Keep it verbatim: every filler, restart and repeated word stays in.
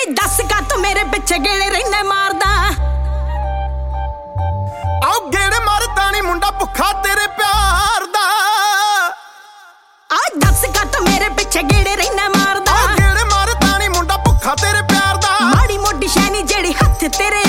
ਵੇ ਦੱਸ ਕਾ ਤੂੰ ਮੇਰੇ ਪਿੱਛੇ ਗੇੜੇ ਰਹਿਣਾ ਮਾਰਦਾ ਆਓ ਗੇੜੇ ਮਾਰਦਾ ਨੀ ਮੁੰਡਾ ਭੁੱਖਾ ਤੇਰੇ ਪਿਆਰ ਦਾ ਆ ਦੱਸ ਕਾ ਤੂੰ ਮੇਰੇ ਪਿੱਛੇ ਗੇੜੇ ਰਹਿਣਾ ਮਾਰਦਾ ਆਓ ਗੇੜੇ ਮਾਰਦਾ ਨੀ ਮੁੰਡਾ ਭੁੱਖਾ ਤੇਰੇ ਪਿਆਰ ਦਾ ਮਾੜੀ ਮੋਟੀ ਸ਼ੈਨੀ ਜਿਹੜੀ ਹੱਥ ਤੇਰੇ